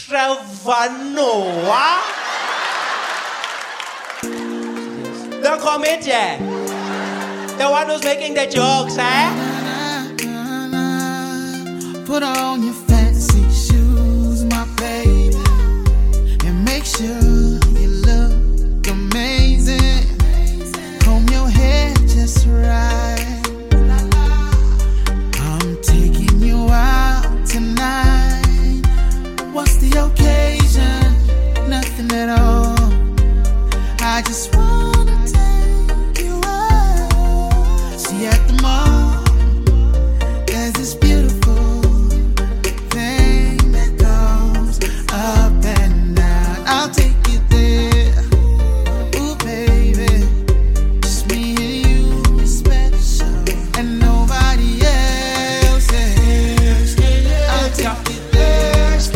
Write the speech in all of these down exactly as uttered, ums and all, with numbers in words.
Trevor Noah. The comedian. The one who's making the jokes, eh? Put on your fancy shoes, my baby, and make sure you look amazing. Comb your hair just right. I'm taking you out tonight. What's the occasion? Nothing at all. I just wanna take you out. See, at the mall, there's this beautiful thing that goes up and down. I'll take you there. Ooh, baby, just me and you, you're special, and nobody else is. I'll take you there. Just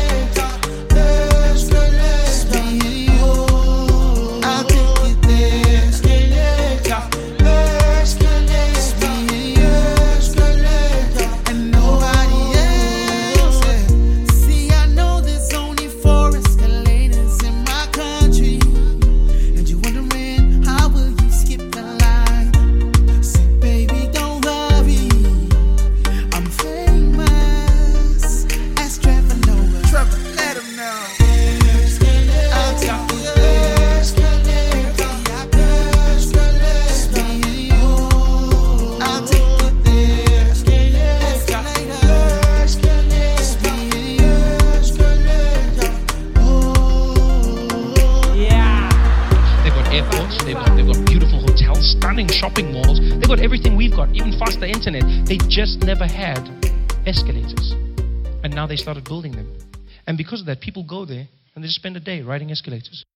me and you. I'll take you there. Just me and you, and nobody else. See, I know there's only four escalators in my country, and you're wondering how will you skip the line. Say, baby, don't worry, I'm famous as Trevor Noah. Trevor, let him know. I'll take you there. Just me and you. I'll take you there. Escalator. Just me and you. Oh. Yeah. They've got airports, they've got, they've got beautiful hotels, stunning shopping malls. They've got everything we've got, even faster internet. They just never had escalators. And now they started building them. And because of that, people go there and they just spend a day riding escalators.